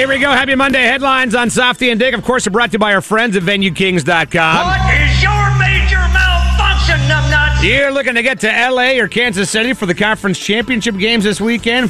Here we go. Happy Monday headlines on Softy and Dick. Of course, are brought to you by our friends at VenueKings.com. What is your major malfunction, numbnuts? You're looking to get to L.A. or Kansas City for the conference championship games this weekend.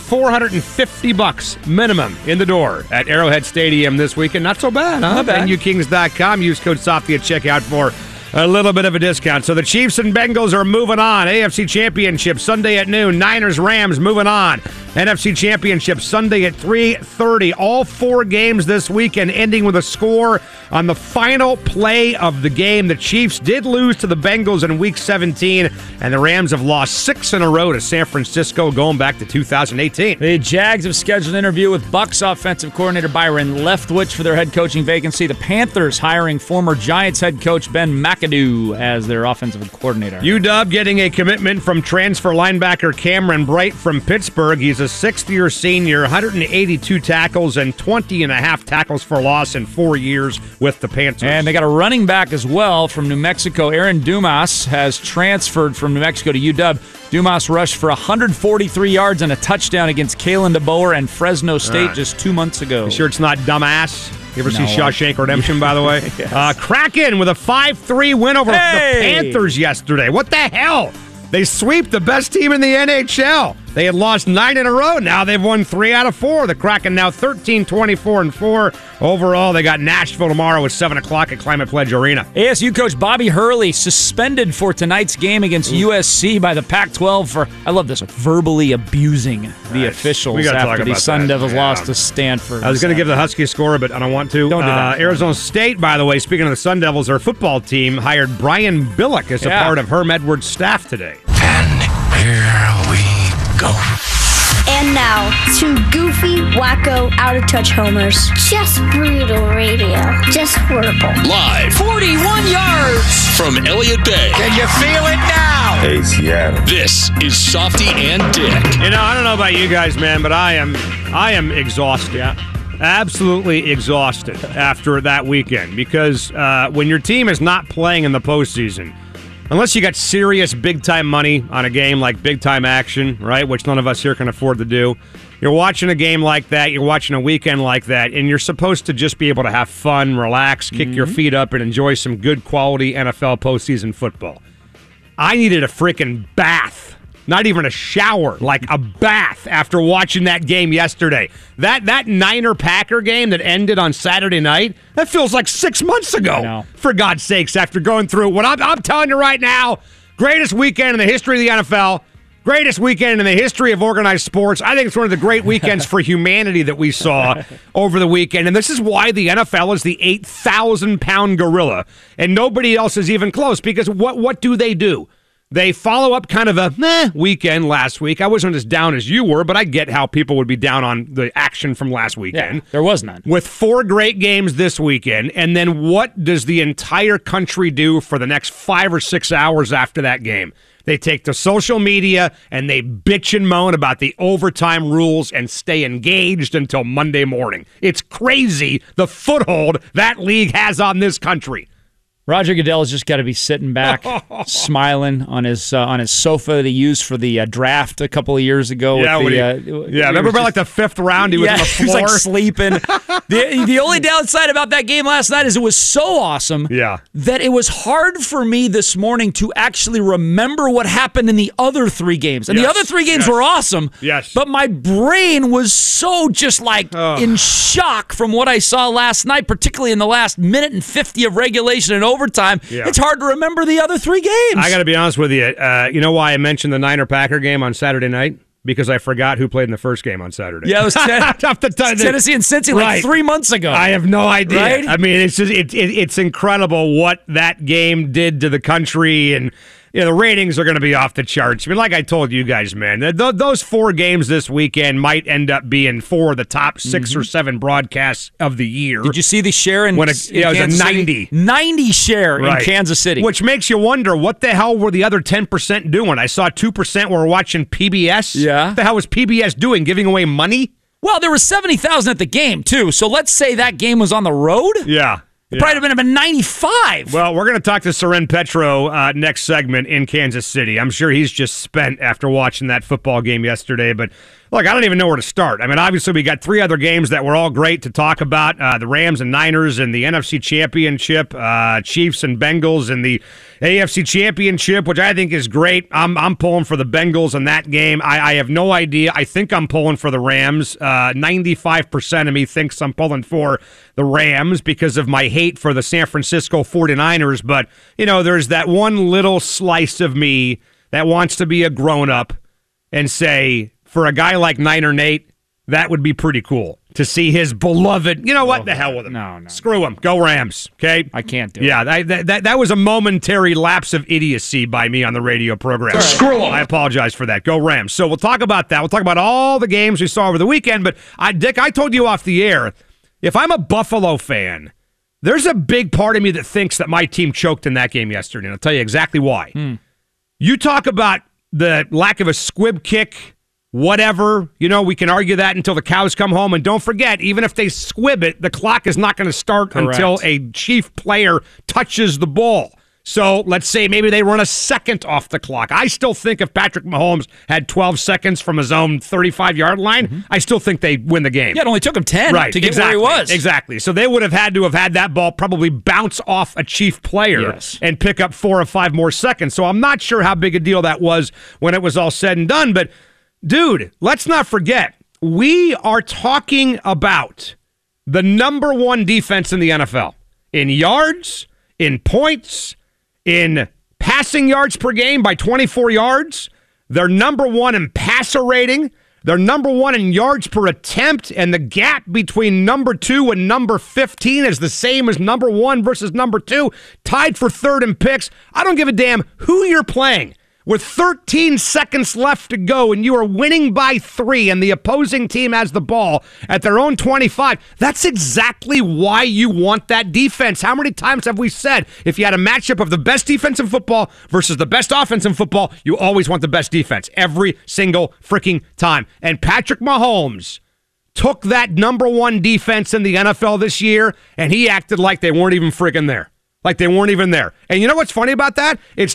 $450 minimum in the door at Arrowhead Stadium this weekend. Not so bad, huh? Not bad. VenueKings.com. Use code Softy at checkout for a little bit of a discount. So the Chiefs and Bengals are moving on. AFC Championship Sunday at noon. Niners, Rams moving on. NFC Championship Sunday at 3:30. All four games this weekend ending with a score on the final play of the game. The Chiefs did lose to the Bengals in Week 17, and the Rams have lost 6 in a row to San Francisco going back to 2018. The Jags have scheduled an interview with Bucs offensive coordinator Byron Leftwich for their head coaching vacancy. The Panthers hiring former Giants head coach Ben McAdoo as their offensive coordinator. UW getting a commitment from transfer linebacker Cameron Bright from Pittsburgh. He's a sixth-year senior, 182 tackles and 20.5 tackles for loss in 4 years with the Panthers. And they got a running back as well from New Mexico. Aaron Dumas has transferred from New Mexico to UW. Dumas rushed for 143 yards and a touchdown against Kalen DeBoer and Fresno State just 2 months ago. You sure it's not dumbass? You ever see Shawshank Redemption, by the way? Yes. Kraken with a 5-3 win over the Panthers yesterday. What the hell? They sweep the best team in the NHL. They had lost 9 in a row. Now they've won 3 out of 4. The Kraken now 13-24-4. Overall, they got Nashville tomorrow at 7 o'clock at Climate Pledge Arena. ASU coach Bobby Hurley suspended for tonight's game against USC by the Pac-12 for, I love this, verbally abusing the officials after the Sun Devils lost to Stanford. I was going to give the Huskies score, but I don't want to. Don't do that. Arizona State, by the way, speaking of the Sun Devils, their football team hired Brian Billick as a part of Herm Edwards' staff today. And here we go. And now, two goofy, wacko, out-of-touch homers. Just brutal radio. Just horrible. Live 41 yards from Elliott Bay. Can you feel it now? Hey, Seattle. This is Softy and Dick. You know, I don't know about you guys, man, but I am exhausted. Yeah. Absolutely exhausted after that weekend because when your team is not playing in the postseason, unless you got serious big-time money on a game like big-time action, right, which none of us here can afford to do, you're watching a game like that, you're watching a weekend like that, and you're supposed to just be able to have fun, relax, kick your feet up, and enjoy some good quality NFL postseason football. I needed a freaking bath. Not even a shower, like a bath after watching that game yesterday. That Niner-Packer game that ended on Saturday night, that feels like 6 months ago, for God's sakes, after going through what I'm telling you right now, greatest weekend in the history of the NFL, greatest weekend in the history of organized sports. I think it's one of the great weekends for humanity that we saw over the weekend, and this is why the NFL is the 8,000-pound gorilla, and nobody else is even close, because what do? They follow up kind of a weekend last week. I wasn't as down as you were, but I get how people would be down on the action from last weekend. Yeah, there was none. With 4 great games this weekend, and then what does the entire country do for the next 5 or 6 hours after that game? They take to social media and they bitch and moan about the overtime rules and stay engaged until Monday morning. It's crazy the foothold that league has on this country. Roger Goodell has just got to be sitting back, smiling on his sofa that he used for the draft a couple of years ago. Remember about like the 5th round, he was on the floor? He was like sleeping. The only downside about that game last night is it was so awesome that it was hard for me this morning to actually remember what happened in the other 3 games. And the other 3 games were awesome, but my brain was so just like in shock from what I saw last night, particularly in the last minute and 50 of regulation and overtime. It's hard to remember the other 3 games. I got to be honest with you. You know why I mentioned the Niner-Packer game on Saturday night? Because I forgot who played in the first game on Saturday. Yeah, it was Tennessee and Cincy like 3 months ago. I have no idea. Right? I mean, it's just it's incredible what that game did to the country, and the ratings are going to be off the charts. I mean, like I told you guys, man, those 4 games this weekend might end up being 4 of the top 6 or 7 broadcasts of the year. Did you see the share in Kansas it was a 90. 90 share in Kansas City. Which makes you wonder, what the hell were the other 10% doing? I saw 2% were watching PBS. Yeah. What the hell was PBS doing, giving away money? Well, there was 70,000 at the game, too. So let's say that game was on the road. Yeah. It probably would have been 95. Well, we're going to talk to Soren Petro next segment in Kansas City. I'm sure he's just spent after watching that football game yesterday, but look, I don't even know where to start. I mean, obviously, we got 3 other games that were all great to talk about, the Rams and Niners and the NFC Championship, Chiefs and Bengals and the AFC Championship, which I think is great. I'm pulling for the Bengals in that game. I have no idea. I think I'm pulling for the Rams. 95% of me thinks I'm pulling for the Rams because of my hate for the San Francisco 49ers. But, there's that one little slice of me that wants to be a grown-up and say, for a guy like Niner Nate, that would be pretty cool to see his beloved. You know what? The hell with him. No. Screw him. Go Rams. Okay? I can't do it. Yeah, that was a momentary lapse of idiocy by me on the radio program. Right. Screw him. I apologize for that. Go Rams. So we'll talk about that. We'll talk about all the games we saw over the weekend. But, Dick, I told you off the air, if I'm a Buffalo fan, there's a big part of me that thinks that my team choked in that game yesterday, and I'll tell you exactly why. You talk about the lack of a squib kick, whatever, we can argue that until the cows come home. And don't forget, even if they squib it, the clock is not going to start until a Chief player touches the ball. So let's say maybe they run a second off the clock. I still think if Patrick Mahomes had 12 seconds from his own 35-yard line, I still think they win the game. Yeah, it only took him 10 to get where he was. Exactly. So they would have had to have had that ball probably bounce off a Chief player and pick up 4 or 5 more seconds. So I'm not sure how big a deal that was when it was all said and done. But, dude, let's not forget, we are talking about the number 1 defense in the NFL in yards, in points, in passing yards per game by 24 yards. They're number 1 in passer rating. They're number 1 in yards per attempt, and the gap between number 2 and number 15 is the same as number 1 versus number 2, tied for 3rd in picks. I don't give a damn who you're playing. With 13 seconds left to go and you are winning by 3 and the opposing team has the ball at their own 25, that's exactly why you want that defense. How many times have we said if you had a matchup of the best defense in football versus the best offense in football, you always want the best defense every single freaking time. And Patrick Mahomes took that number 1 defense in the NFL this year and he acted like they weren't even freaking there. Like they weren't even there. And you know what's funny about that? It's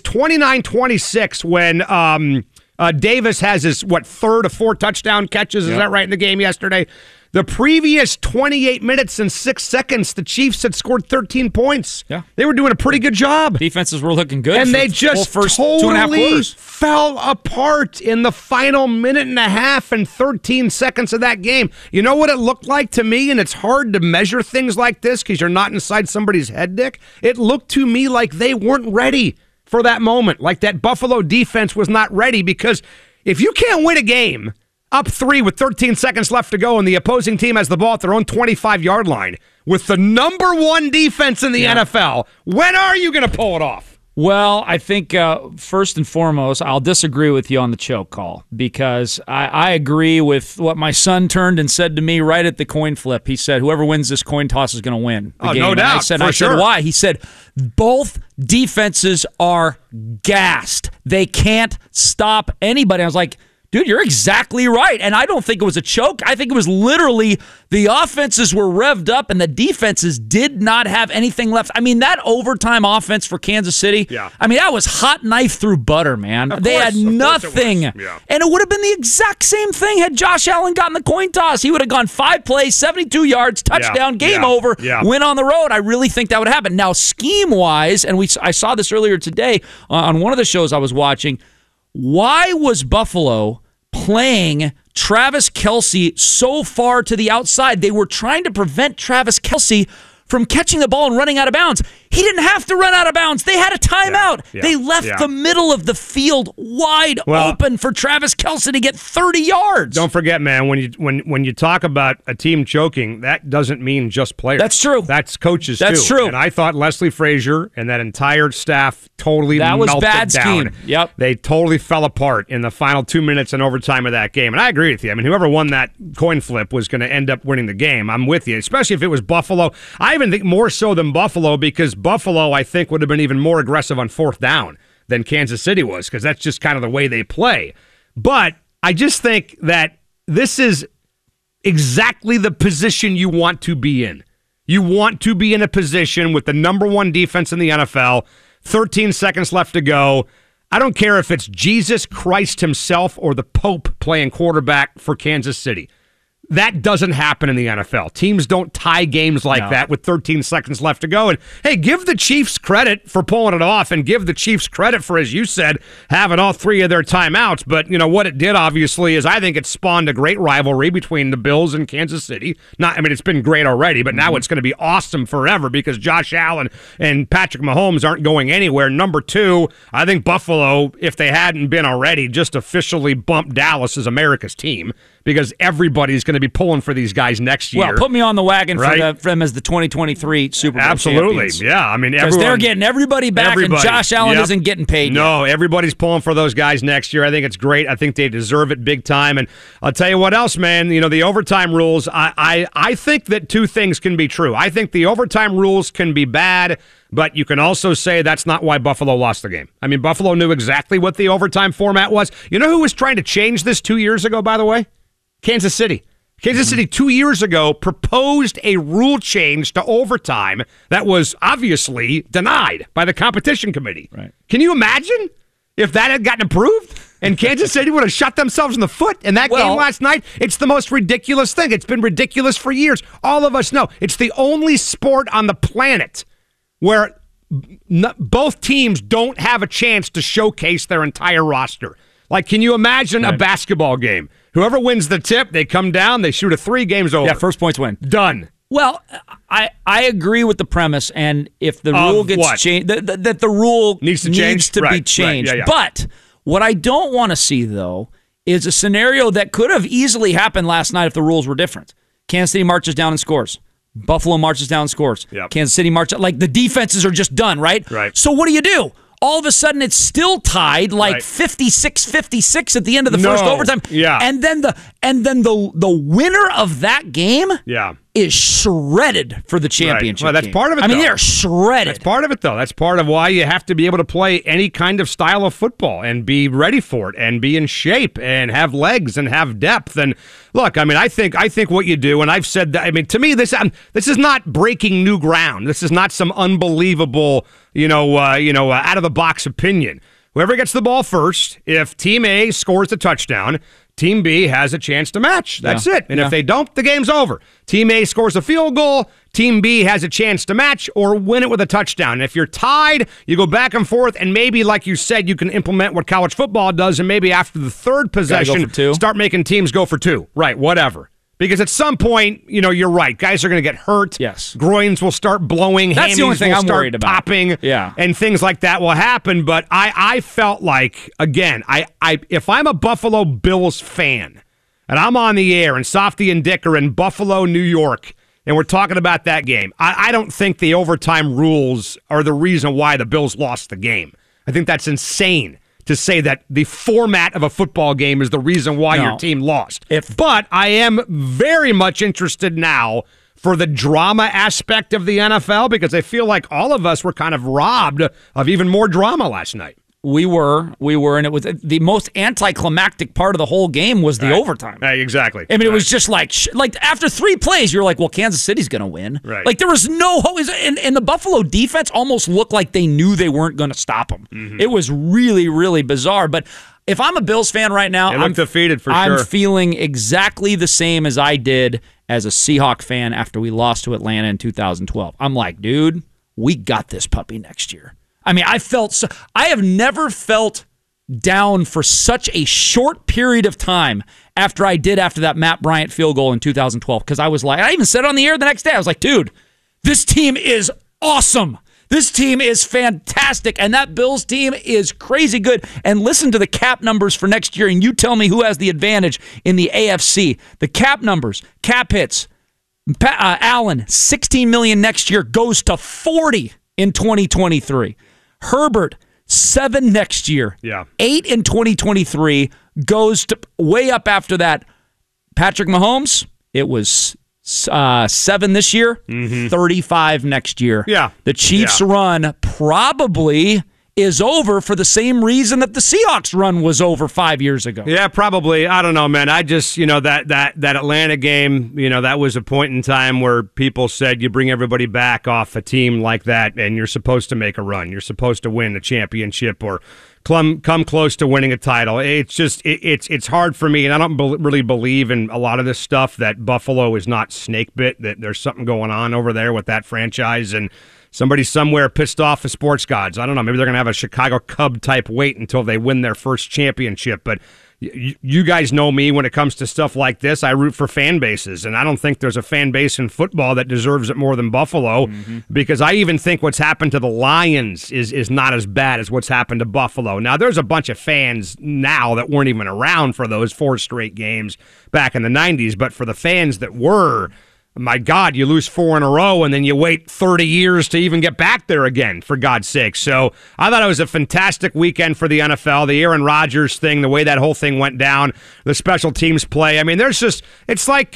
29-26 when Davis has his, 3rd of 4 touchdown catches. Is that right in the game yesterday? The previous 28 minutes and 6 seconds, the Chiefs had scored 13 points. Yeah. They were doing a pretty good job. Defenses were looking good. And they just first totally fell apart in the final minute and a half and 13 seconds of that game. You know what it looked like to me? And it's hard to measure things like this because you're not inside somebody's head, Dick. It looked to me like they weren't ready for that moment. Like that Buffalo defense was not ready, because if you can't win a game up 3 with 13 seconds left to go and the opposing team has the ball at their own 25-yard line with the number 1 defense in the NFL, when are you going to pull it off? Well, I think first and foremost, I'll disagree with you on the choke call, because I agree with what my son turned and said to me right at the coin flip. He said, whoever wins this coin toss is going to win the game. No doubt. I said, why? He said, both defenses are gassed. They can't stop anybody. I was like, dude, you're exactly right. And I don't think it was a choke. I think it was literally the offenses were revved up and the defenses did not have anything left. I mean, that overtime offense for Kansas City, I mean, that was hot knife through butter, man. They had nothing. And it would have been the exact same thing had Josh Allen gotten the coin toss. He would have gone 5 plays, 72 yards, touchdown, game over, win on the road. I really think that would happen. Now, scheme-wise, and I saw this earlier today on one of the shows I was watching, why was Buffalo playing Travis Kelce so far to the outside? They were trying to prevent Travis Kelce from catching the ball and running out of bounds. He didn't have to run out of bounds. They had a timeout. They left the middle of the field wide open for Travis Kelce to get 30 yards. Don't forget, man, when you talk about a team choking, that doesn't mean just players. That's true. That's coaches, That's too. true. And I thought Leslie Frazier and that entire staff totally that was melted bad down. Scheme. Yep. They totally fell apart in the final 2 minutes and overtime of that game. And I agree with you. I mean, whoever won that coin flip was going to end up winning the game. I'm with you, especially if it was Buffalo. I even think more so than Buffalo, because Buffalo, I think, would have been even more aggressive on 4th down than Kansas City was, because that's just kind of the way they play. But I just think that this is exactly the position you want to be in. You want to be in a position with the number one defense in the NFL, 13 seconds left to go. I don't care if it's Jesus Christ himself or the Pope playing quarterback for Kansas City. That doesn't happen in the NFL. Teams don't tie games like that with 13 seconds left to go. And, hey, give the Chiefs credit for pulling it off and give the Chiefs credit for, as you said, having all three of their timeouts. But, what it did, obviously, is I think it spawned a great rivalry between the Bills and Kansas City. It's been great already, but now it's going to be awesome forever because Josh Allen and Patrick Mahomes aren't going anywhere. Number two, I think Buffalo, if they hadn't been already, just officially bumped Dallas as America's team because everybody's going to be pulling for these guys next year. Well, put me on the wagon for them as the 2023 Super Bowl champions. Yeah. Because they're getting everybody back, and Josh Allen isn't getting paid No, everybody's pulling for those guys next year. I think it's great. I think they deserve it big time. And I'll tell you what else, man. The overtime rules, I think that two things can be true. I think the overtime rules can be bad, but you can also say that's not why Buffalo lost the game. Buffalo knew exactly what the overtime format was. You know who was trying to change this 2 years ago, by the way? Kansas City. Kansas City 2 years ago proposed a rule change to overtime that was obviously denied by the competition committee. Right. Can you imagine if that had gotten approved and Kansas City would have shot themselves in the foot in that game last night? It's the most ridiculous thing. It's been ridiculous for years. All of us know. It's the only sport on the planet where both teams don't have a chance to showcase their entire roster. Like, can you imagine a basketball game? Whoever wins the tip, they come down, they shoot a three, game's over. Yeah, first points win. Done. Well, I agree with the premise, and if the rule gets changed, that the rule needs to be changed. Right. Yeah. But what I don't want to see, though, is a scenario that could have easily happened last night if the rules were different. Kansas City marches down and scores. Buffalo marches down and scores. Yep. Kansas City marches. Like, the defenses are just done, right? Right. So what do? All of a sudden, it's still tied, like 56-56 at the end of the first overtime. Yeah. And then the winner of that game is shredded for the championship. Well, that's game. part of it, they're shredded. That's part of it, though. That's part of why you have to be able to play any kind of style of football and be ready for it and be in shape and have legs and have depth. And look, I think what you do, and I've said that, to me, this is not breaking new ground. This is not some unbelievable, out of the box opinion. Whoever gets the ball first, if Team A scores the touchdown, Team B has a chance to match. That's it. And if they don't, the game's over. Team A scores a field goal, Team B has a chance to match or win it with a touchdown. And if you're tied, you go back and forth, and maybe, like you said, you can implement what college football does, and maybe after the third possession, start making teams go for two. Right, whatever. Because at some point, you're right. Guys are going to get hurt. Yes. Groins will start blowing. That's the only thing I'm worried about. Popping. Yeah. And things like that will happen. But I felt like, again, if I'm a Buffalo Bills fan and I'm on the air and Softy and Dick are in Buffalo, New York, and we're talking about that game, I don't think the overtime rules are the reason why the Bills lost the game. I think that's insane to say that the format of a football game is the reason why your team lost. But I am very much interested now for the drama aspect of the NFL because I feel like all of us were kind of robbed of even more drama last night. We were, and it was the most anticlimactic part of the whole game was the overtime. Exactly. It was just like after 3 plays, you're like, well, Kansas City's going to win. Right. Like there was no hope. And the Buffalo defense almost looked like they knew they weren't going to stop them. Mm-hmm. It was really, really bizarre. But if I'm a Bills fan right now, I'm defeated for sure. I'm feeling exactly the same as I did as a Seahawk fan after we lost to Atlanta in 2012. I'm like, dude, we got this puppy next year. I have never felt down for such a short period of time after that Matt Bryant field goal in 2012. Because I was like, I even said it on the air the next day. I was like, dude, this team is awesome. This team is fantastic. And that Bills team is crazy good. And listen to the cap numbers for next year, and you tell me who has the advantage in the AFC. The cap numbers, cap hits. Allen, $16 million next year, goes to $40 in 2023. Herbert, 7 next year. Yeah. 8 in 2023, goes to way up after that. Patrick Mahomes, it was 7 this year, 35 next year. Yeah. The Chiefs' run probably is over for the same reason that the Seahawks run was over 5 years ago. Yeah, probably. I don't know, man. I just, that Atlanta game, that was a point in time where people said you bring everybody back off a team like that and you're supposed to make a run. You're supposed to win a championship or come close to winning a title. It's just, it's hard for me, and I don't really believe in a lot of this stuff that Buffalo is not snake bit, that there's something going on over there with that franchise, and somebody somewhere pissed off the sports gods. I don't know. Maybe they're going to have a Chicago Cub-type wait until they win their first championship. But you guys know me when it comes to stuff like this. I root for fan bases, and I don't think there's a fan base in football that deserves it more than Buffalo, because I even think what's happened to the Lions is not as bad as what's happened to Buffalo. Now, there's a bunch of fans now that weren't even around for those 4 straight games back in the 90s, but for the fans that were, my God, you lose 4 in a row, and then you wait 30 years to even get back there again, for God's sake. So I thought it was a fantastic weekend for the NFL. The Aaron Rodgers thing, the way that whole thing went down, the special teams play. I mean, there's just, it's like,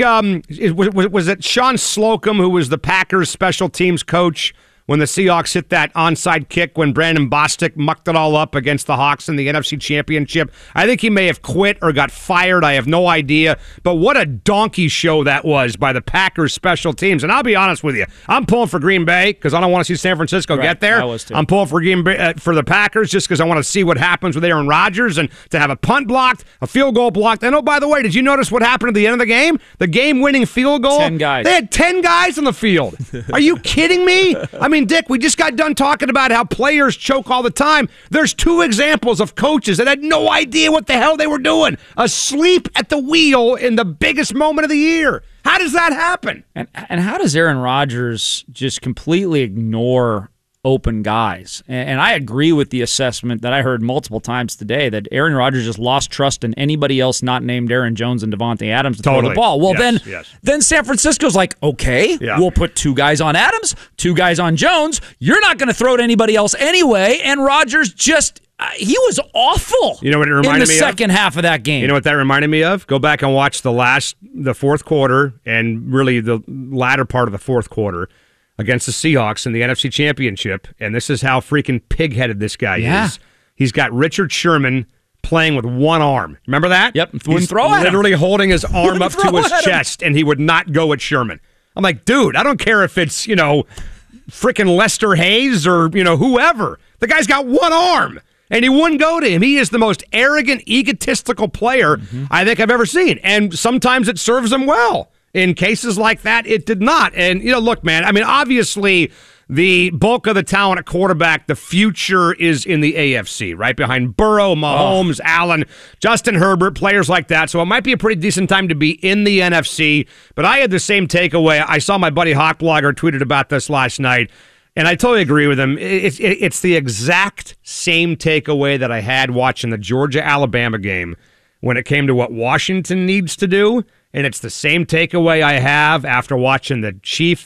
was it Sean Slocum, who was the Packers special teams coach, when the Seahawks hit that onside kick when Brandon Bostic mucked it all up against the Hawks in the NFC Championship? I think he may have quit or got fired. I have no idea. But what a donkey show that was by the Packers special teams. And I'll be honest with you, I'm pulling for Green Bay because I don't want to see San Francisco get there. I was too. I'm pulling for Green Bay, for the Packers just because I want to see what happens with Aaron Rodgers, and to have a punt blocked, a field goal blocked. And oh, by the way, did you notice what happened at the end of the game? The game-winning field goal? 10 guys. They had 10 guys on the field. Are you kidding me? I mean, Dick, we just got done talking about how players choke all the time. There's 2 examples of coaches that had no idea what the hell they were doing, asleep at the wheel in the biggest moment of the year. How does that happen? And how does Aaron Rodgers just completely ignore open guys? And I agree with the assessment that I heard multiple times today that Aaron Rodgers just lost trust in anybody else not named Aaron Jones and Devontae Adams to throw the ball. Well, then San Francisco's like, okay, we'll put 2 guys on Adams, 2 guys on Jones. You're not going to throw to anybody else anyway. And Rodgers just, he was awful. You know what it reminded me of? In the second half of that game. You know what that reminded me of? Go back and watch the fourth quarter and really the latter part of the fourth quarter against the Seahawks in the NFC Championship, and this is how freaking pig-headed this guy is. He's got Richard Sherman playing with one arm. Remember that? Yep. He's literally holding his arm up to his chest, and he would not go at Sherman. I'm like, dude, I don't care if it's, freaking Lester Hayes or, whoever. The guy's got one arm, and he wouldn't go to him. He is the most arrogant, egotistical player I think I've ever seen, and sometimes it serves him well. In cases like that, it did not. And, look, man, I mean, obviously, the bulk of the talent at quarterback, the future is in the AFC, right? Behind Burrow, Mahomes, Allen, Justin Herbert, players like that. So it might be a pretty decent time to be in the NFC. But I had the same takeaway. I saw my buddy Hawkblogger tweeted about this last night, and I totally agree with him. It's the exact same takeaway that I had watching the Georgia-Alabama game when it came to what Washington needs to do. And it's the same takeaway I have after watching the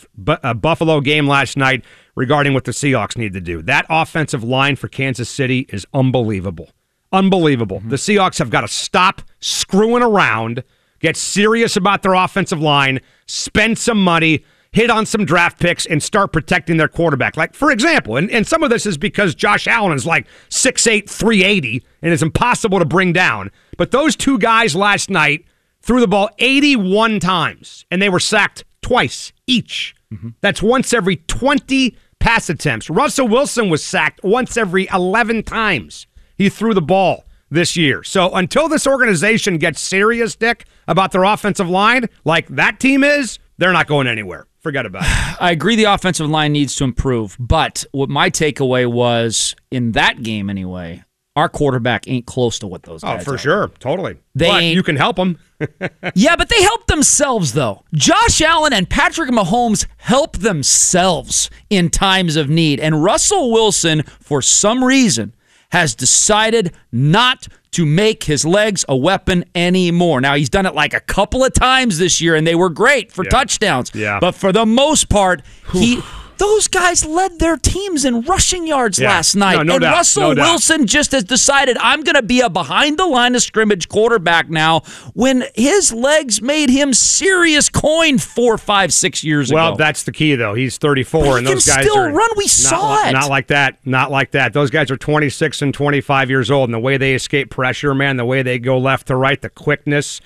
Buffalo game last night regarding what the Seahawks need to do. That offensive line for Kansas City is unbelievable. Unbelievable. The Seahawks have got to stop screwing around, get serious about their offensive line, spend some money, hit on some draft picks, and start protecting their quarterback. Like, for example, and some of this is because Josh Allen is like 6'8", 380, and it's impossible to bring down. But those 2 guys last night threw the ball 81 times, and they were sacked twice each. That's once every 20 pass attempts. Russell Wilson was sacked once every 11 times he threw the ball this year. So until this organization gets serious, Dick, about their offensive line, like that team is, they're not going anywhere. Forget about it. I agree the offensive line needs to improve, but what my takeaway was, in that game anyway, our quarterback ain't close to what those guys are. Oh, for sure. Totally. But you can help them. Yeah, but they help themselves, though. Josh Allen and Patrick Mahomes help themselves in times of need. And Russell Wilson, for some reason, has decided not to make his legs a weapon anymore. Now, he's done it like a couple of times this year, and they were great for touchdowns. Yeah. But for the most part, Those guys led their teams in rushing yards last night. No doubt. Russell Wilson just has decided, I'm going to be a behind-the-line-of-scrimmage quarterback now, when his legs made him serious coin 4, 5, 6 years ago. Well, that's the key, though. He's 34, and those guys still run. We saw it. Not like that. Not like that. Those guys are 26 and 25 years old, and the way they escape pressure, man, the way they go left to right, the quickness,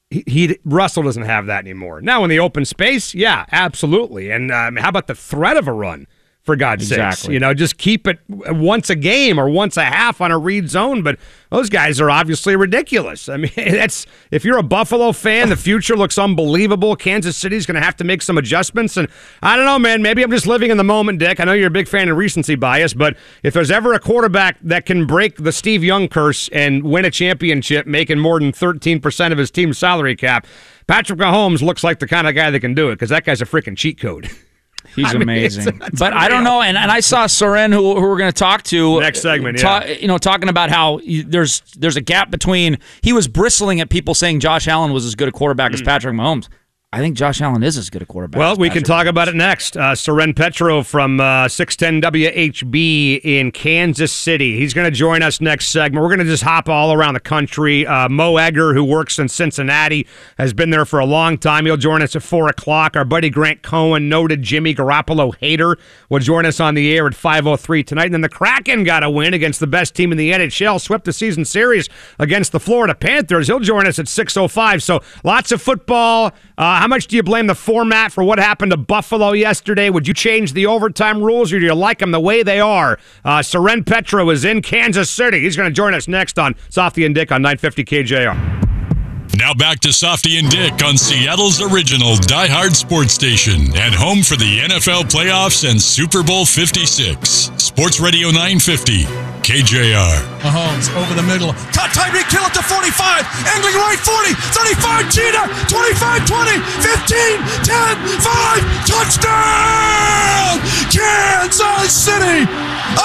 Russell doesn't have that anymore. Now, in the open space, yeah, absolutely. And how about the threat of a run? For God's sakes, just keep it once a game or once a half on a read zone. But those guys are obviously ridiculous. I mean, if you're a Buffalo fan, the future looks unbelievable. Kansas City's going to have to make some adjustments. And I don't know, man, maybe I'm just living in the moment, Dick. I know you're a big fan of recency bias, but if there's ever a quarterback that can break the Steve Young curse and win a championship making more than 13% of his team's salary cap, Patrick Mahomes looks like the kind of guy that can do it, because that guy's a freaking cheat code. He's amazing. But I don't know, and I saw Soren, who we're going to talk to next segment, talking about how there's a gap between, he was bristling at people saying Josh Allen was as good a quarterback as Patrick Mahomes. I think Josh Allen is as good a quarterback. Well, we can talk about it next. Soren Petro from 610 WHB in Kansas City. He's going to join us next segment. We're going to just hop all around the country. Mo Egger, who works in Cincinnati, has been there for a long time. He'll join us at 4 o'clock. Our buddy Grant Cohen, noted Jimmy Garoppolo hater, will join us on the air at 5:03 tonight. And then the Kraken got a win against the best team in the NHL, swept the season series against the Florida Panthers. He'll join us at 6:05. So lots of football. How much do you blame the format for what happened to Buffalo yesterday? Would you change the overtime rules, or do you like them the way they are? Soren Petro is in Kansas City. He's going to join us next on Softy and Dick on 950 KJR. Now back to Softy and Dick on Seattle's original diehard sports station and home for the NFL playoffs and Super Bowl 56. Sports Radio 950, KJR. Mahomes over the middle. Caught Tyreek Hill at the 45. Angling right 40. 35. Gina. 25. 20. 15. 10. 5. Touchdown! Kansas City! A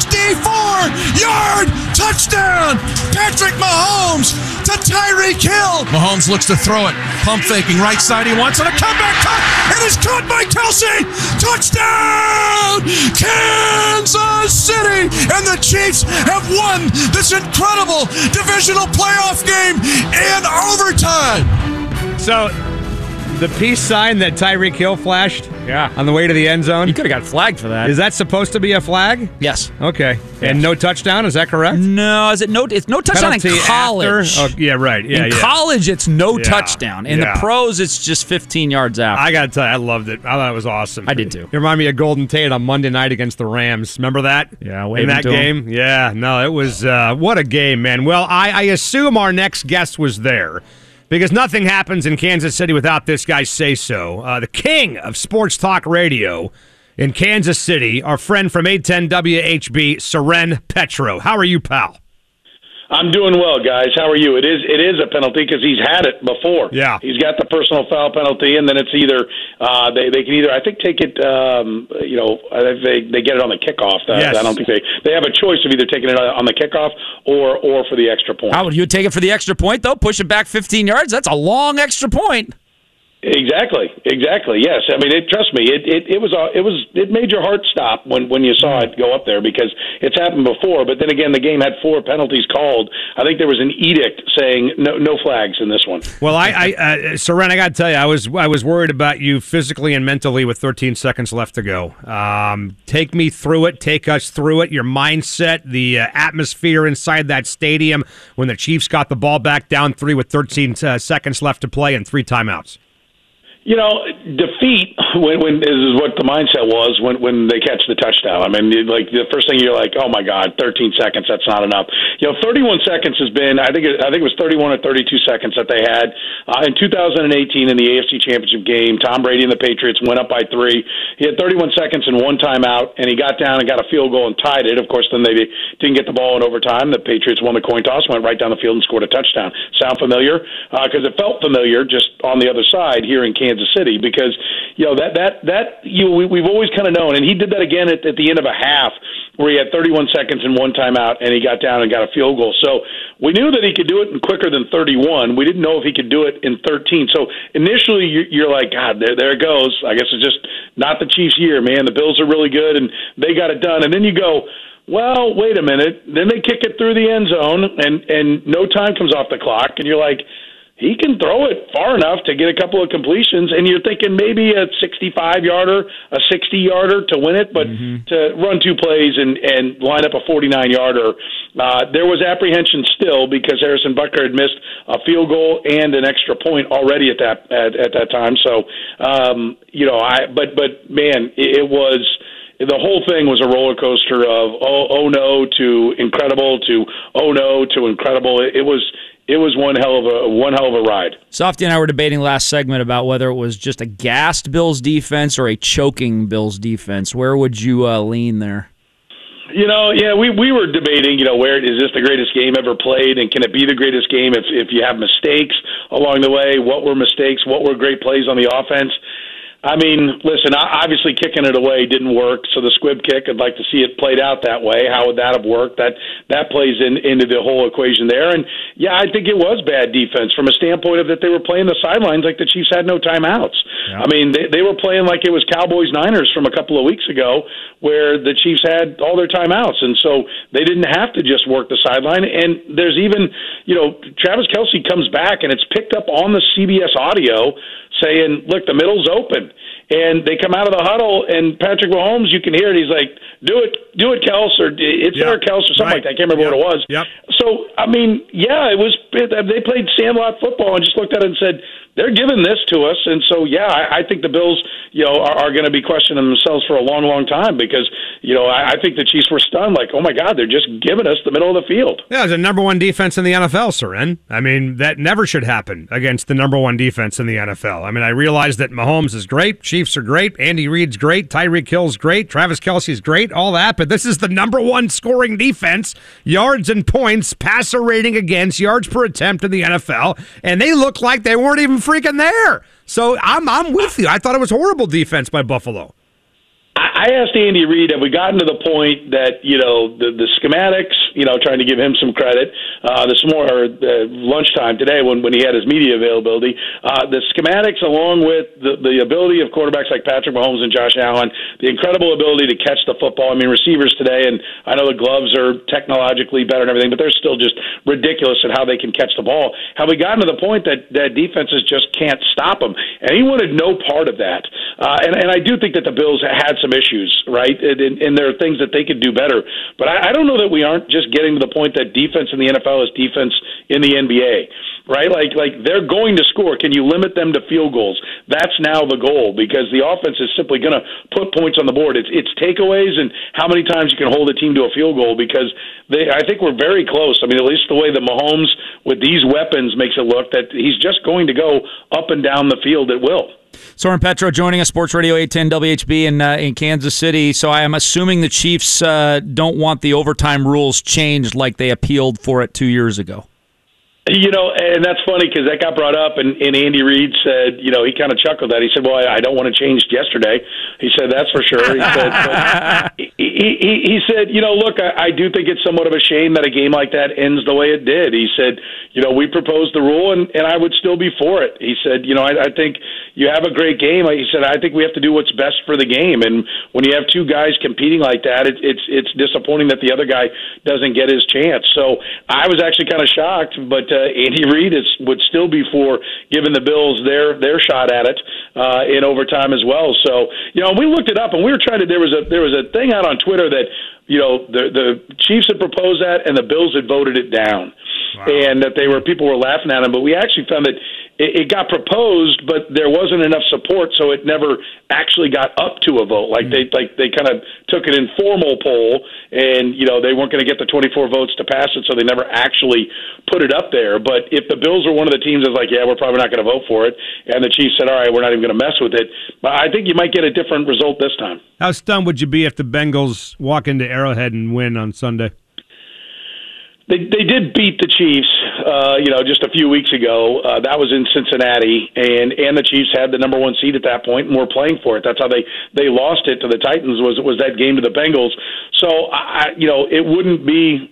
64-yard touchdown! Patrick Mahomes to Tyreek Hill. Mahomes looks to throw it. Pump faking right side. He wants it. A comeback cut. It is caught by Kelsey. Touchdown! Kansas City! And the Chiefs have won this incredible divisional playoff game in overtime. So, the peace sign that Tyreek Hill flashed on the way to the end zone. You could have got flagged for that. Is that supposed to be a flag? Yes. Okay. And no touchdown, is that correct? No, it's no touchdown in college. Oh, yeah, right. Yeah, in college, it's no touchdown. In the pros, it's just 15 yards out. I got to tell you, I loved it. I thought it was awesome. I did too. You remind me of Golden Tate on Monday night against the Rams. Remember that? Yeah, in that game? Yeah, no, it was, what a game, man. Well, I assume our next guest was there, because nothing happens in Kansas City without this guy say-so. The king of sports talk radio in Kansas City, our friend from 810 WHB, Soren Petro. How are you, pal? I'm doing well, guys. How are you? It is a penalty because he's had it before. Yeah, he's got the personal foul penalty, and then it's either they can either, I think, take it. They get it on the kickoff. Yes. I don't think they have a choice of either taking it on the kickoff or for the extra point. How would you take it for the extra point though? Push it back 15 yards. That's a long extra point. Exactly. Yes, I mean, trust me, it made your heart stop when you saw it go up there, because it's happened before. But then again, the game had 4 penalties called. I think there was an edict saying no flags in this one. Well, Soren, I got to tell you, I was worried about you physically and mentally with 13 seconds left to go. Take me through it. Take us through it. Your mindset, the atmosphere inside that stadium when the Chiefs got the ball back down 3 with 13 seconds left to play and 3 timeouts. You know, defeat when this is what the mindset was when they catch the touchdown. I mean, like the first thing you're like, oh my God, 13 seconds, that's not enough. 31 seconds has been, I think it was 31 or 32 seconds that they had in 2018 in the AFC Championship game. Tom Brady and the Patriots went up by 3. He had 31 seconds and 1 timeout, and he got down and got a field goal and tied it. Of course, then they didn't get the ball in overtime. The Patriots won the coin toss, went right down the field and scored a touchdown. Sound familiar? Because it felt familiar just on the other side here in Kansas Kansas City because we've always kind of known, and he did that again at the end of a half where he had 31 seconds and one timeout, and he got down and got a field goal. So we knew that he could do it in quicker than 31. We didn't know if he could do it in 13. So initially you're like, God, there it goes. I guess it's just not the Chiefs' year, man. The Bills are really good, and they got it done. And then you go, well, wait a minute. Then they kick it through the end zone, and no time comes off the clock, and you're like, he can throw it far enough to get a couple of completions, and you're thinking maybe a 65-yarder, a 60-yarder to win it, but to run two plays and line up a 49-yarder, there was apprehension still because Harrison Butker had missed a field goal and an extra point already at that time. So, but man, it was. The whole thing was a roller coaster of oh no to incredible to oh no to incredible. It was one hell of a ride. Softy and I were debating last segment about whether it was just a gassed Bills defense or a choking Bills defense. Where would you lean there? We were debating, where is this the greatest game ever played, and can it be the greatest game if you have mistakes along the way? What were mistakes? What were great plays on the offense? I mean, listen, obviously kicking it away didn't work, so the squib kick, I'd like to see it played out that way. How would that have worked? That plays into the whole equation there. And, yeah, I think it was bad defense from a standpoint of that they were playing the sidelines like the Chiefs had no timeouts. Yeah. I mean, they were playing like it was Cowboys-Niners from a couple of weeks ago where the Chiefs had all their timeouts, and so they didn't have to just work the sideline. And there's even, Travis Kelce comes back, and it's picked up on the CBS audio saying, look, the middle's open. And they come out of the huddle, and Patrick Mahomes, you can hear it. He's like, do it, Kels, or it's there, Kels, or something like that. I can't remember what it was. Yep. So, I mean, it was. They played sandlot football and just looked at it and said, they're giving this to us. And so, I think the Bills, are going to be questioning themselves for a long, long time because, I think the Chiefs were stunned like, oh, my God, they're just giving us the middle of the field. Yeah, it's the number one defense in the NFL, Soren. I mean, that never should happen against the number one defense in the NFL. I mean, I realize that Mahomes is great, Chiefs are great, Andy Reid's great, Tyreek Hill's great, Travis Kelce's great, all that, but this is the number one scoring defense, yards and points, passer rating against, yards per attempt in the NFL, and they look like they weren't even freaking there. So I'm with you. I thought it was horrible defense by Buffalo. I asked Andy Reid, have we gotten to the point that, the schematics, trying to give him some credit, lunchtime today when he had his media availability, the schematics along with the ability of quarterbacks like Patrick Mahomes and Josh Allen, the incredible ability to catch the football. I mean, receivers today, and I know the gloves are technologically better and everything, but they're still just ridiculous at how they can catch the ball. Have we gotten to the point that defenses just can't stop them? And he wanted no part of that. And I do think that the Bills had some issues, right? And there are things that they could do better. But I don't know that we aren't just getting to the point that defense in the NFL is defense in the NBA, right? Like they're going to score. Can you limit them to field goals? That's now the goal because the offense is simply going to put points on the board. It's takeaways and how many times you can hold a team to a field goal because I think we're very close. I mean, at least the way that Mahomes with these weapons makes it look that he's just going to go up and down the field at will. Soren Petro joining us, Sports Radio 810 WHB in Kansas City. So I am assuming the Chiefs don't want the overtime rules changed like they appealed for it 2 years ago. And that's funny because that got brought up, and Andy Reid said, he kind of chuckled at it. He said, well, I don't want to change yesterday. He said, that's for sure. He said, he said, look, I do think it's somewhat of a shame that a game like that ends the way it did. He said, we proposed the rule, and I would still be for it. He said, I think you have a great game. He said, I think we have to do what's best for the game. And when you have two guys competing like that, it's disappointing that the other guy doesn't get his chance. So I was actually kind of shocked, but Andy Reid would still be for giving the Bills their shot at it in overtime as well. So we looked it up and we were trying to. There was a thing out on Twitter that the Chiefs had proposed that and the Bills had voted it down, wow. And that people were laughing at them. But we actually found that it got proposed, but there wasn't enough support, so it never actually got up to a vote. Like they kind of took an informal poll, and they weren't going to get the 24 votes to pass it, so they never actually put it up there. But if the Bills were one of the teams that's like, yeah, we're probably not going to vote for it, and the Chiefs said, all right, we're not even going to mess with it, but I think you might get a different result this time. How stunned would you be if the Bengals walk into Arrowhead and win on Sunday? They did beat the Chiefs, just a few weeks ago. That was in Cincinnati, and the Chiefs had the number 1 seed at that point and were playing for it. That's how they lost it to the Titans. Was that game to the Bengals? So it wouldn't be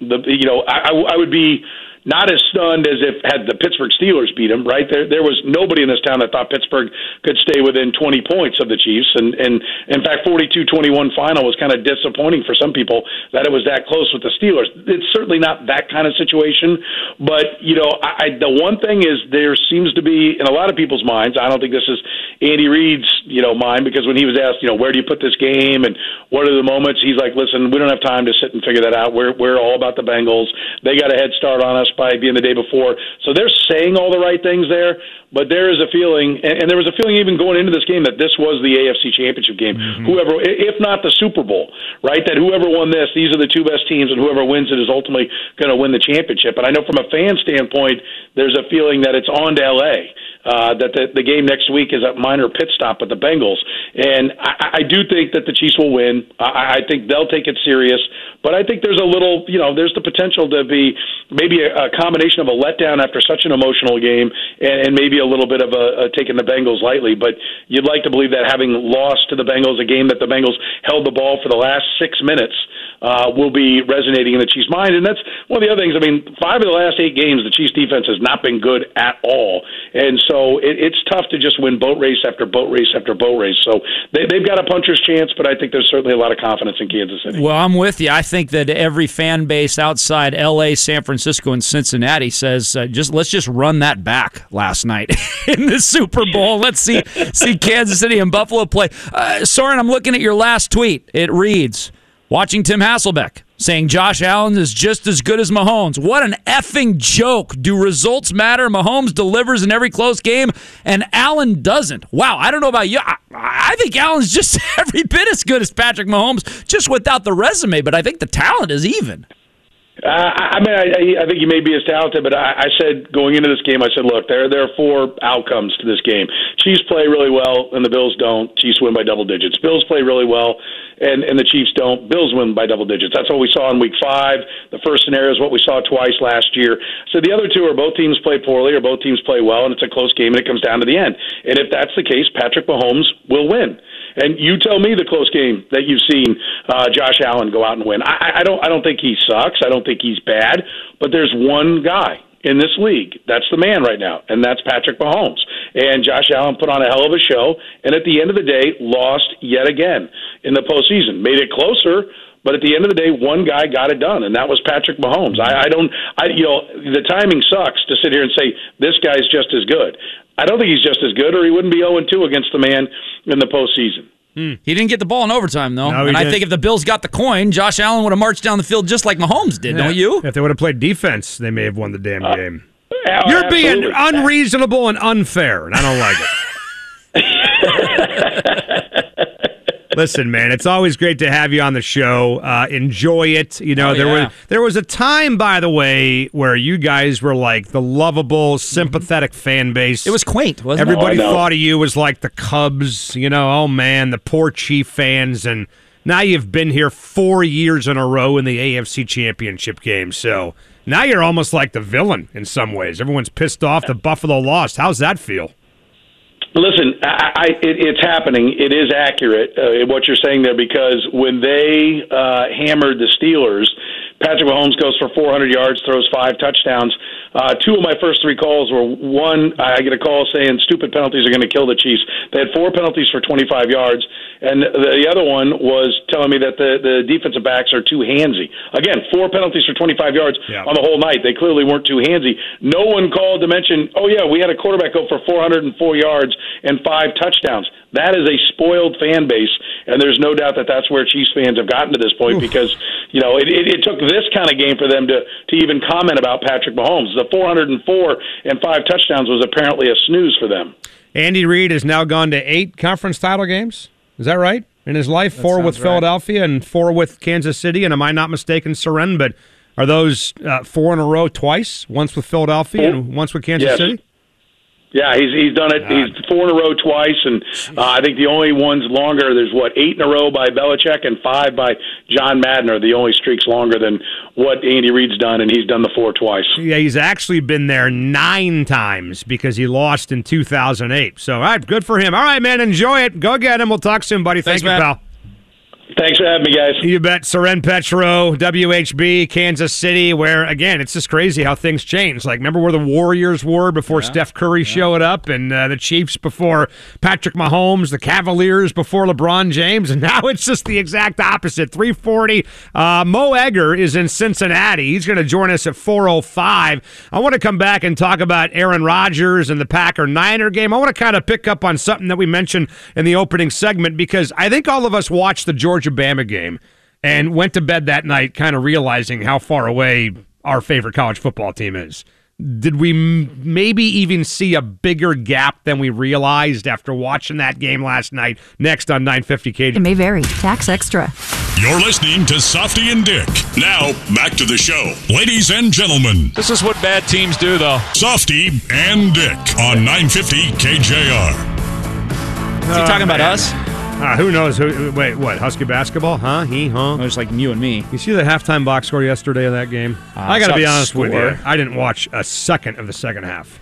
I would be not as stunned as if had the Pittsburgh Steelers beat them, right? There was nobody in this town that thought Pittsburgh could stay within 20 points of the Chiefs. And in fact, 42-21 final was kind of disappointing for some people that it was that close with the Steelers. It's certainly not that kind of situation. But, the one thing is there seems to be, in a lot of people's minds, I don't think this is Andy Reid's, mind, because when he was asked, where do you put this game and what are the moments, he's like, listen, we don't have time to sit and figure that out. We're all about the Bengals. They got a head start on us by being the day before. So they're saying all the right things there, but there is a feeling, and there was a feeling even going into this game that this was the AFC Championship game. Mm-hmm. Whoever, if not the Super Bowl, right, that whoever won this, these are the two best teams, and whoever wins it is ultimately going to win the championship. And I know from a fan standpoint, there's a feeling that it's on to L.A., that the game next week is a minor pit stop with the Bengals. And I do think that the Chiefs will win. I think they'll take it serious. But I think there's a little, there's the potential to be maybe a combination of a letdown after such an emotional game and maybe a little bit of a taking the Bengals lightly. But you'd like to believe that having lost to the Bengals, a game that the Bengals held the ball for the last 6 minutes, will be resonating in the Chiefs' mind. And that's one of the other things. I mean, 5 of the last 8 games, the Chiefs' defense has not been good at all. And so it's tough to just win boat race after boat race after boat race. So they've got a puncher's chance, but I think there's certainly a lot of confidence in Kansas City. Well, I'm with you. I think that every fan base outside L.A., San Francisco, and Cincinnati says let's just run that back last night in the Super Bowl. Let's see Kansas City and Buffalo play. Soren, I'm looking at your last tweet. It reads, watching Tim Hasselbeck saying Josh Allen is just as good as Mahomes. What an effing joke. Do results matter? Mahomes delivers in every close game, and Allen doesn't. Wow, I don't know about you. I think Allen's just every bit as good as Patrick Mahomes, just without the resume, but I think the talent is even. I think he may be as talented, but I said going into this game, I said, look, there are 4 outcomes to this game. Chiefs play really well, and the Bills don't. Chiefs win by double digits. Bills play really well, and the Chiefs don't. Bills win by double digits. That's what we saw in Week 5. The first scenario is what we saw twice last year. So the other 2 are both teams play poorly or both teams play well, and it's a close game, and it comes down to the end. And if that's the case, Patrick Mahomes will win. And you tell me the close game that you've seen Josh Allen go out and win. I don't think he sucks. I don't think he's bad. But there's one guy in this league that's the man right now, and that's Patrick Mahomes. And Josh Allen put on a hell of a show, and at the end of the day, lost yet again in the postseason. Made it closer, but at the end of the day, one guy got it done, and that was Patrick Mahomes. The timing sucks to sit here and say this guy's just as good. I don't think he's just as good, or he wouldn't be 0-2 against the man in the postseason. He didn't get the ball in overtime, though. No, and I think if the Bills got the coin, Josh Allen would have marched down the field just like Mahomes did, don't you? If they would have played defense, they may have won the damn game. You're being unreasonable and unfair, and I don't like it. Listen, man, it's always great to have you on the show. Enjoy it. There was a time, by the way, where you guys were like the lovable, sympathetic fan base. It was quaint, wasn't Everybody thought of you as like the Cubs, oh man, the poor Chief fans, and now you've been here 4 years in a row in the AFC Championship game, so now you're almost like the villain in some ways. Everyone's pissed off that Buffalo lost. How's that feel? Listen, it's happening. It is accurate what you're saying there, because when they hammered the Steelers, Patrick Mahomes goes for 400 yards, throws 5 touchdowns. 2 of my first 3 calls were, one, I get a call saying stupid penalties are going to kill the Chiefs. They had 4 penalties for 25 yards, and the other one was telling me that the defensive backs are too handsy. Again, 4 penalties for 25 yards on the whole night. They clearly weren't too handsy. No one called to mention, we had a quarterback go for 404 yards and 5 touchdowns. That is a spoiled fan base, and there's no doubt that that's where Chiefs fans have gotten to this point. Because it took this kind of game for them to even comment about Patrick Mahomes. The 404 and 5 touchdowns was apparently a snooze for them. Andy Reid has now gone to 8 conference title games. Is that right? In his life, 4 with Philadelphia and 4 with Kansas City. And am I not mistaken, Soren? But are those 4 in a row twice? Once with Philadelphia and once with Kansas City? Yeah, he's done it. He's 4 in a row twice, and I think the only ones longer. There's 8 in a row by Belichick and 5 by John Madden are the only streaks longer than what Andy Reid's done, and he's done the 4 twice. Yeah, he's actually been there 9 times because he lost in 2008. So, all right, good for him. All right, man, enjoy it. Go get him. We'll talk soon, buddy. Thanks, Thank you, pal. Thanks for having me, guys. You bet. Soren Petro, WHB, Kansas City, where, again, it's just crazy how things change. Like, remember where the Warriors were before Steph Curry showed up, and the Chiefs before Patrick Mahomes, the Cavaliers before LeBron James, and now it's just the exact opposite. 3:40. Mo Egger is in Cincinnati. He's going to join us at 4:05. I want to come back and talk about Aaron Rodgers and the Packer-Niner game. I want to kind of pick up on something that we mentioned in the opening segment, because I think all of us watched the Georgia-Bama game and went to bed that night kind of realizing how far away our favorite college football team is. Did we maybe even see a bigger gap than we realized after watching that game last night? Next on 950 KJ. It may vary. Tax extra. You're listening to Softy and Dick. Now, back to the show. Ladies and gentlemen. This is what bad teams do, though. Softy and Dick on 950 KJR. Is he talking about us? Who knows? Wait, what? Husky basketball? Huh? It was like you and me. You see the halftime box score yesterday of that game? I got to be honest with you. I didn't watch a second of the second half.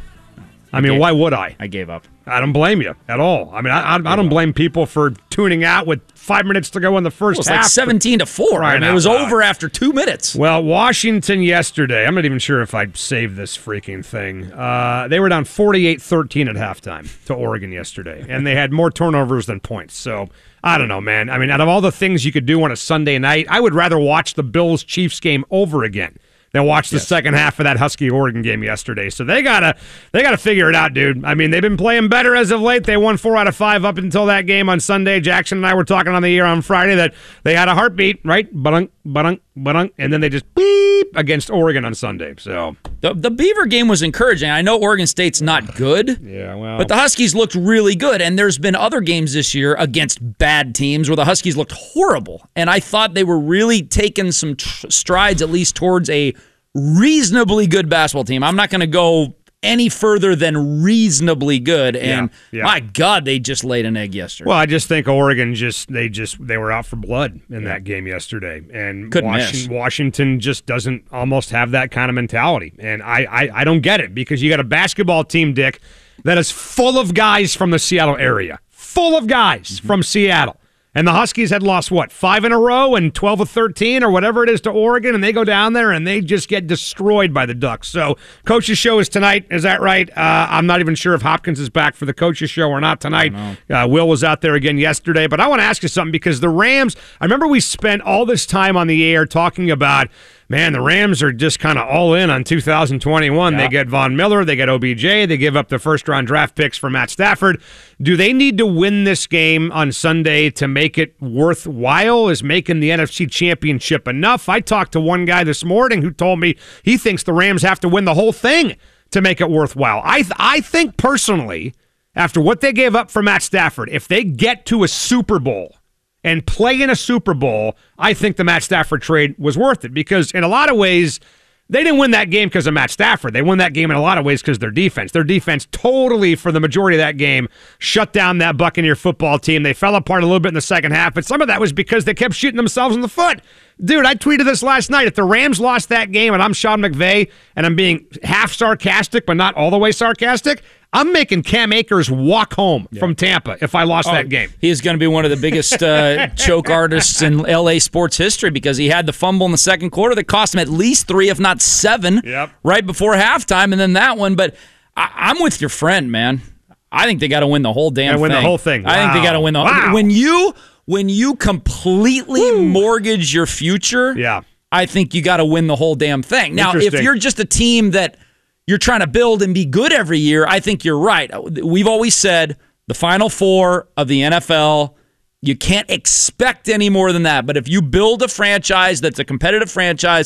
I mean, why would I? I gave up. I don't blame you at all. I mean, I don't blame people for tuning out with 5 minutes to go in the first half. It was like 17-4. I mean, it was over after 2 minutes. Well, Washington yesterday, I'm not even sure if I'd save this freaking thing. They were down 48-13 at halftime to Oregon yesterday, and they had more turnovers than points. So, I don't know, man. I mean, out of all the things you could do on a Sunday night, I would rather watch the Bills-Chiefs game over again than watch the second half of that Husky-Oregon game yesterday. So they gotta figure it out, dude. I mean, they've been playing better as of late. They won 4 out of 5 up until that game on Sunday. Jackson and I were talking on the air on Friday that they had a heartbeat, right? Ba-dunk, ba-dunk, ba-dunk, and then they just beep against Oregon on Sunday. So the Beaver game was encouraging. I know Oregon State's not good, but the Huskies looked really good, and there's been other games this year against bad teams where the Huskies looked horrible, and I thought they were really taking some strides, at least towards a reasonably good basketball team. I'm not going to go any further than reasonably good, and my God, they just laid an egg yesterday. Well, I just think Oregon they were out for blood in that game yesterday, and Washington just doesn't almost have that kind of mentality, and I don't get it, because you got a basketball team, Dick, that is full of guys from the Seattle area, full of guys from Seattle. And the Huskies had lost, 5 in a row and 12 of 13 or whatever it is to Oregon, and they go down there and they just get destroyed by the Ducks. So, Coach's Show is tonight. Is that right? I'm not even sure if Hopkins is back for the Coach's Show or not tonight. Will was out there again yesterday. But I want to ask you something, because the Rams, I remember we spent all this time on the air talking about, man, the Rams are just kind of all in on 2021. They get Von Miller, they get OBJ, they give up the first-round draft picks for Matt Stafford. Do they need to win this game on Sunday to make it worthwhile? Is making the NFC Championship enough? I talked to one guy this morning who told me he thinks the Rams have to win the whole thing to make it worthwhile. I think personally, after what they gave up for Matt Stafford, if they get to a Super Bowl and play in a Super Bowl, I think the Matt Stafford trade was worth it, because in a lot of ways, they didn't win that game because of Matt Stafford. They won that game in a lot of ways because of their defense. Their defense totally, for the majority of that game, shut down that Buccaneer football team. They fell apart a little bit in the second half, but some of that was because they kept shooting themselves in the foot. Dude, I tweeted this last night. If the Rams lost that game and I'm Sean McVay and I'm being half sarcastic but not all the way sarcastic, I'm making Cam Akers walk home from Tampa if I lost that game. He is going to be one of the biggest choke artists in L.A. sports history, because he had the fumble in the second quarter that cost him at least 3, if not 7, right before halftime, and then that one. But I'm with your friend, man. I think they got to win the whole damn thing. Win the whole thing. I think they got to win the whole thing. When you completely mortgage your future, I think you got to win the whole damn thing. Now, if you're just a team that you're trying to build and be good every year, I think you're right. We've always said the Final Four of the NFL, you can't expect any more than that. But if you build a franchise that's a competitive franchise,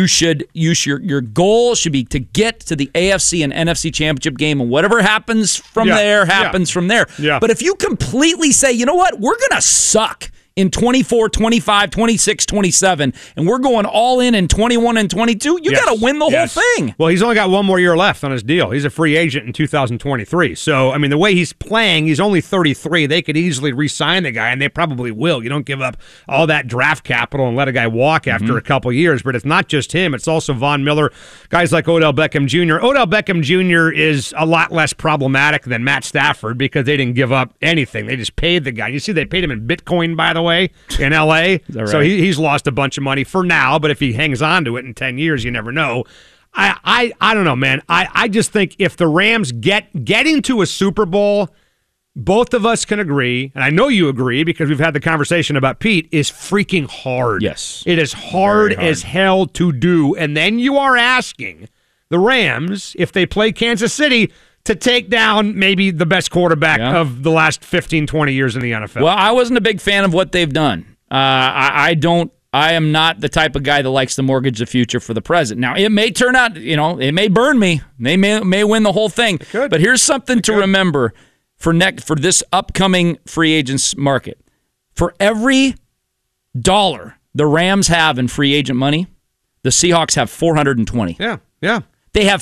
your goal should be to get to the AFC and NFC championship game, and whatever happens from there happens from there. But if you completely say, you know what, we're going to suck in 24, 25, 26, 27, and we're going all in 21 and 22, you got to win the whole thing. Well, he's only got one more year left on his deal. He's a free agent in 2023. So, I mean, the way he's playing, he's only 33. They could easily re-sign the guy, and they probably will. You don't give up all that draft capital and let a guy walk after a couple years. But it's not just him. It's also Von Miller, guys like Odell Beckham Jr. Odell Beckham Jr. is a lot less problematic than Matt Stafford because they didn't give up anything. They just paid the guy. You see, they paid him in Bitcoin, by the way, in L.A. Right? So he's lost a bunch of money for now, but if he hangs on to it in 10 years, you never know. I don't know, man. I just think if the Rams getting to a Super Bowl, both of us can agree, and I know you agree because we've had the conversation about Pete, is freaking hard. Yes. It is hard as hell to do. And then you are asking the Rams, if they play Kansas City, to take down maybe the best quarterback of the last 15, 20 years in the NFL. Well, I wasn't a big fan of what they've done. I am not the type of guy that likes to mortgage the future for the present. Now, it may turn out, it may burn me. They may win the whole thing. But here's something to remember for this upcoming free agents market. For every dollar the Rams have in free agent money, the Seahawks have 420. Yeah. They have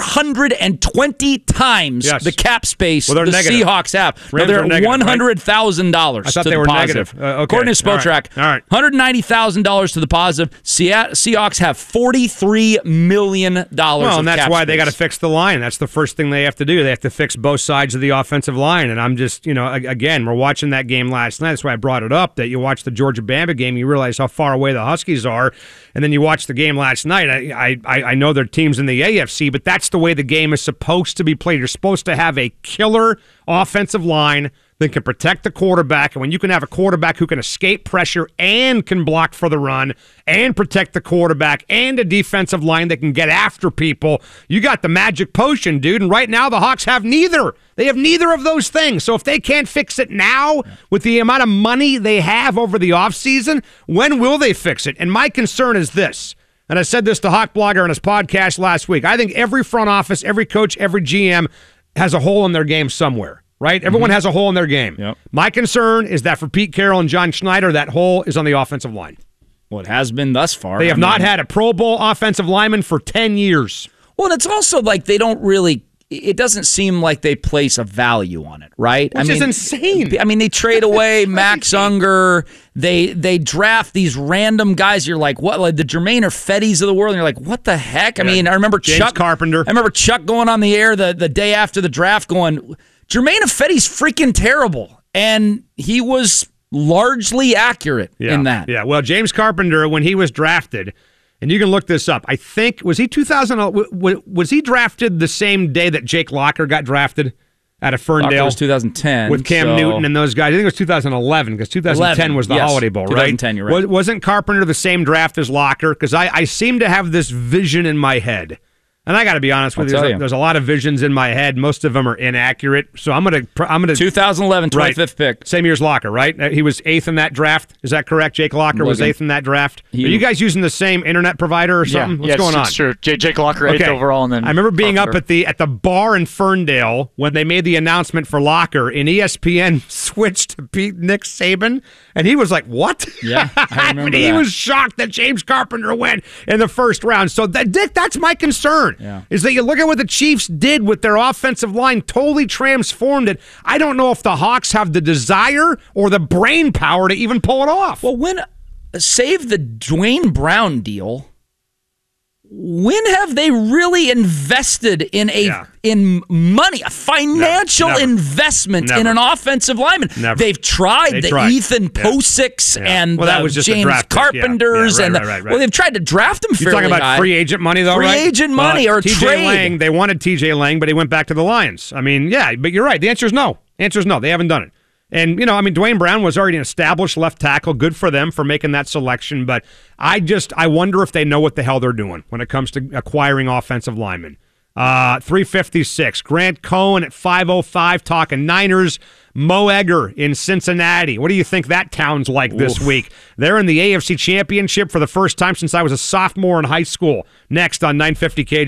420 times the cap space the negative. Seahawks have. Rams they're are negative, $100,000 I thought to they the were positive. negative. Okay. According to Spotrac, All right. $190,000 to the positive. Seahawks have $43 million Well, and that's cap why space. they got to fix the line. That's the first thing they have to do. They have to fix both sides of the offensive line. And I'm just, again, we're watching that game last night. That's why I brought it up, that you watch the Georgia-Bama game, you realize how far away the Huskies are. And then you watch the game last night. I know their team's in the AFC, but that's the way the game is supposed to be played. You're supposed to have a killer offensive line that can protect the quarterback. And when you can have a quarterback who can escape pressure and can block for the run and protect the quarterback and a defensive line that can get after people, you got the magic potion, dude. And right now the Hawks have neither. They have neither of those things. So if they can't fix it now with the amount of money they have over the offseason, when will they fix it? And my concern is this. And I said this to Hawk Blogger on his podcast last week. I think every front office, every coach, every GM has a hole in their game somewhere, right? Everyone has a hole in their game. Yep. My concern is that for Pete Carroll and John Schneider, that hole is on the offensive line. Well, it has been thus far. They have not had a Pro Bowl offensive lineman for 10 years. Well, and it's also like they don't really... It doesn't seem like they place a value on it, right? Which is insane. I mean, they trade away Max Unger. They draft these random guys. You're like, what? Like the Jermaine Irfettis of the world. And you're like, what the heck? I mean, I remember James Carpenter. I remember Chuck going on the air the day after the draft going, Jermaine Irfetti's freaking terrible. And he was largely accurate in that. Yeah, well, James Carpenter, when he was drafted... And you can look this up. I think, was he drafted the same day that Jake Locker got drafted out of Ferndale? Locker was 2010. With Cam Newton and those guys. I think it was 2011 because 2010 was the Holiday Bowl, right? 2010, you're right. Wasn't Carpenter the same draft as Locker? Because I seem to have this vision in my head. And I got to be honest with you, there's a lot of visions in my head. Most of them are inaccurate. So I'm gonna 2011 25th pick, same year as Locker, right? He was 8th in that draft. Is that correct? Jake Locker was 8th in that draft. Are you guys using the same internet provider or something? What's going on? It's true. Jake Locker 8th overall, and then I remember being up at the bar in Ferndale when they made the announcement for Locker, and ESPN switched to Nick Saban, and he was like, "What?" Yeah, I remember he was shocked that James Carpenter went in the first round. So Dick, that's my concern. Is that you look at what the Chiefs did with their offensive line, totally transformed it. I don't know if the Hawks have the desire or the brain power to even pull it off. Well, save the Dwayne Brown deal, when have they really invested in in money, a financial investment in an offensive lineman? Never. They've tried Ethan Posick's and that was just James Carpenters right. Well, they've tried to draft them fairly You're talking about high. free agent money, though, free right? agent money or TJ trade. Lang, they wanted TJ Lang, but he went back to the Lions. I mean, but you're right. The answer is no. They haven't done it. And, Dwayne Brown was already an established left tackle. Good for them for making that selection. But I wonder if they know what the hell they're doing when it comes to acquiring offensive linemen. 356. Grant Cohen at 505 talking Niners. Mo Egger in Cincinnati. What do you think that town's like this week? They're in the AFC Championship for the first time since I was a sophomore in high school. Next on 950 KJ.